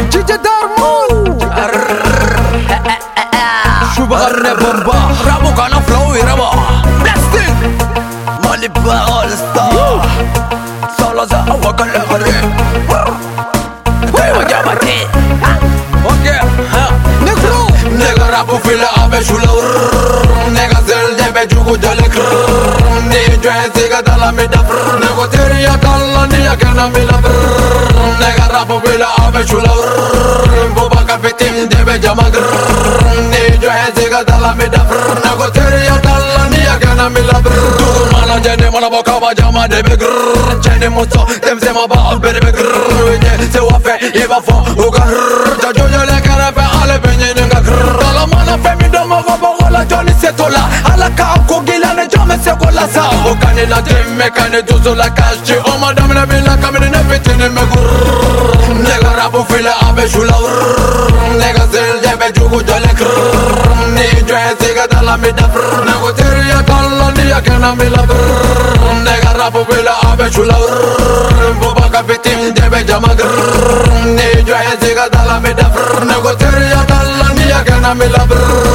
DJ Darman شو بغني بومبا رابو كان فلو يربا بلاستيك مالبا اول ستار سولو ذا اول كل غريب ايوه جابتي اوكي نكرو نيجا رابو في العاب شولو نيجا زل دبي جوجو دلك نيجا هزيغا دالا ميدافر نيجا تيريا كالا نيجا كنا ميلافر نيجا رابو في العاب شولو بوبا كابتين دبي جاماغر نيجا هزيغا دالا ميدافر نيجا تيريا كالا نيجا كنا ميلافر مانا جني مانا بوكا باجاما دبي جر جني موتو تمزي ما باقل بدبي جر سوافي يبا فو وغر جاجو جلي كرفي على بني نيجا جر دالا مانا فمي دمو غبو Johnny setola ala ka ko gilane jame se ko la sa o kane la temme kane dozo la kashi o madame na bila kamene na fitine me gur nega rabu fila abe shula nega zel debe jugo dole kr ni joe siga dala me da nego teria kala ni akana me la nega rabu fila abe shula boba kapitin debe jamagr ni joe siga dala me da nego teria kala ni akana me la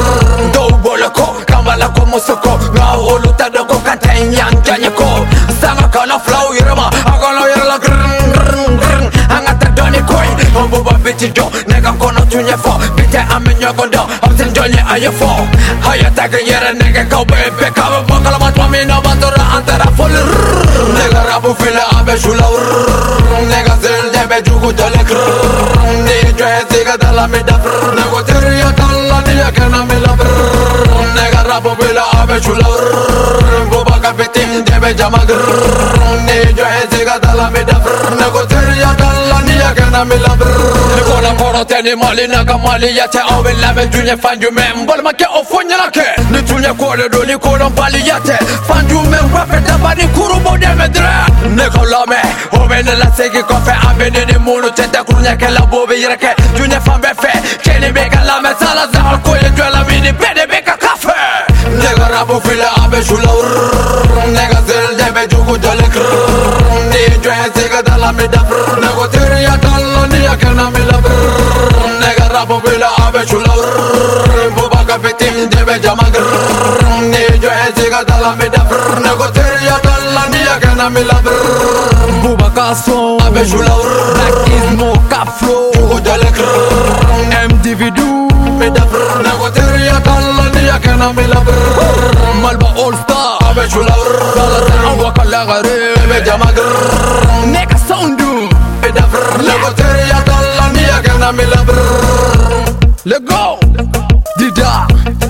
Kamala como soko nga oluta doko katenya njanyeko Sanga kana flow yirama Agala yirala grrrn grrrn grrrn Angata doni koi Mbuba biti do Nega kono tunye fo Bite amenyo kondo Amsin jonye aye fo Haya tagi yere nege kau bebe Kabe bakala matwa mina batora antara fol Nega rabu file abe shula Nega zil debe jugu dole grrrn Ni joe ziga dala mida Nego teria kala niya kena mila Nega rabu bila abe shula Boba kapitin debe jamagr Ni joe ziga dala mida Nego teria kala niya kena mila Nikona koro teni mali naga mali yate Awe lame dunye fanju men Bolma ke ofunya lake Ni tunye kore do ni koron bali yate Fanju men wafe tabani kuru bode medre Nego lame Ove nela segi kofe Abe nini munu tete kurunya ke la bobe yireke Dunye fan befe Keni beka lame sala zahal koye dwela mini bede beka kafe Nega rabu fila abe shula Nega zil debe jugu dole kr Ni joe siga dala mida Nego teria kala ni akana mila Nega rabu fila abe shula Boba kapitin debe jamagr Ni joe siga dala mida Nego teria kala ni akana mila Buba kaso abe shula Black is no kaflo Jugu dole kr MDV do mida Nego teria kala ni akana mila Malba all star abe shula Dala ta waka lagare Bebe jamagr Nega soundu mida Nego teria kala ni akana mila Let go Dida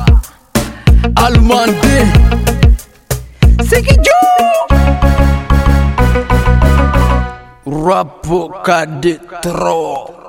Almandi Siki Jo Rapo kadetro